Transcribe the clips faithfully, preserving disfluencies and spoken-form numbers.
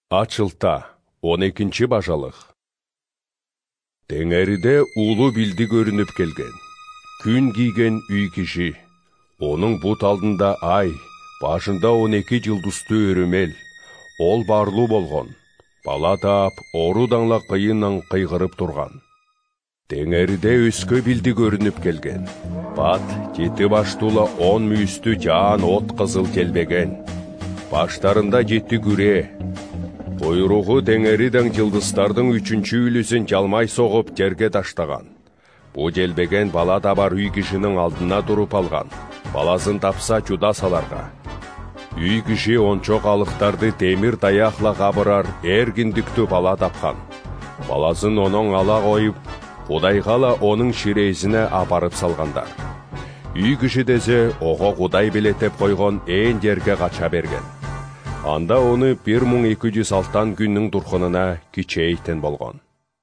Ачылта, он экинчи бажалык. Теңериде улуу билди көрүнүп келген. Күн кийген үй киши. Onun бут алдында ай, башында он эки жылдызтуу өрөмел. Ол барлуу болгон. Бала таап, ору даңла кыйынан кыйгырып турган. Теңериде өскө билди көрүнүп келген. Бат, жети баштуула он мүйүстүү жаан от кызыл келбеген. Баштарында жети күре. Койругу теңериден жылдыздардын үчүнчү үлүсүн жалмай согуп жерге таштаган. Бу желбеген бала да бар үй кишинин алдына туруп алган. Баласын тапса чуда саларга. Үй киши ончок алыктарды темир таякла кабырар эркиндиктүү бала тапкан. Баласын онун ала коюп, Кудайгала онун ширейсине апарып салгандар. Үй киши десе, ого Кудай билетеп койгон ээн жерге кача берген. Анда оны бир миң эки жүз алтан күннүн туркунуна кичейтен болгон.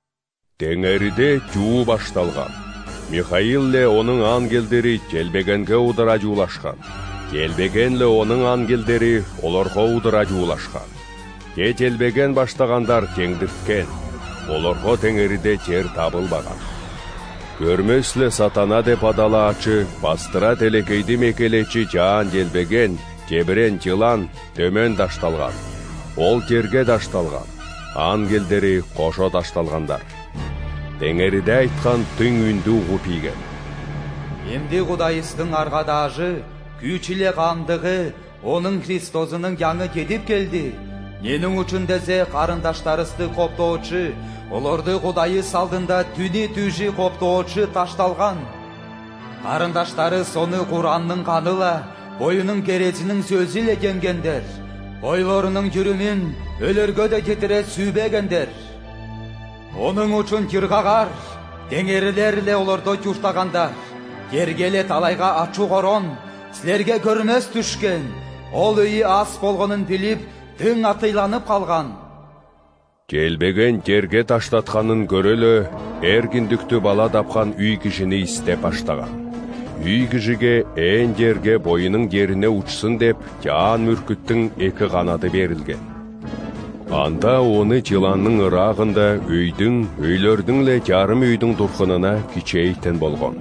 Теңериде жуу башталган. Михаил ле онун ангелдери желбегенге удара жуулашкан. Желбеген ле онун ангелдери олорго удара жуулашкан. Же желбеген баштагандар жеңдирткен. Олорго теңериде жер табылбаган. Көрмөс ле сатана деп адалаачы, бастыра телекейди мекелечи жаан желбеген, жебирен жылан төмөн ташталган. Ол жерге ташталган. Ангелдери кошо ташталгандар. Теңериде айткан түң үндү угуп ийген. Эмди Кудайыбыздын аргадажы, күч иле кандыгы, онун Христосунун жаңы кетип келди. Менин үчүн десе карындаштарыбызды коптоочу, олорду Кудайыбыз алдында түнү түшү коптоочу ташталган. Карындаштары сону Кураннын каныла, боюнун кересинин сөзү эле жеңгендер. Бойлорунун жүрүмүн өлөргө да жетире сүйбегендер. Onun üçün кыргагар, теңерилер эле олордо журтагандар. Жерге эле талайга ачуу корон, силерге көрмөс түшкөн. Ол үйү ас болгонун билип, тың атыйланып калган. Желбеген жерге таштатканын көрөлө, эркиндиктүү бала тапкан үй кишини истеп баштаган. Үй кишиге ээн жерге боюнун жерине учсын деп, жаан мүркүттүн эки канаты берилген. Анда оны жыланның ырагында өйдүн, өйлөрдүн ле жарым өйдүн туркунуна кичейтен болгон.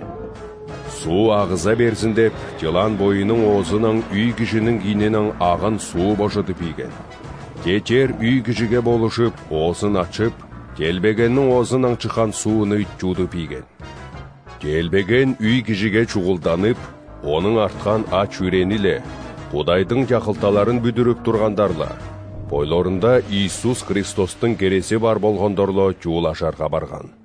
Суу агыза берсин деп, жылан боюнун оозунан үй кишинин кининен агын суу бошотуп ийген. Же жер үй кишиге болушуп, оозун ачып, желбегеннин оозунан чыккан сууну жуудуп ийген. Желбеген үй кишиге чугулданып, онун арткан ач үрени ле, Кудайдын жакылталарын бүдүрүп тургандарла. Бойлорунда Иисус Христостун кереси бар болгондорло жуулашарга барган.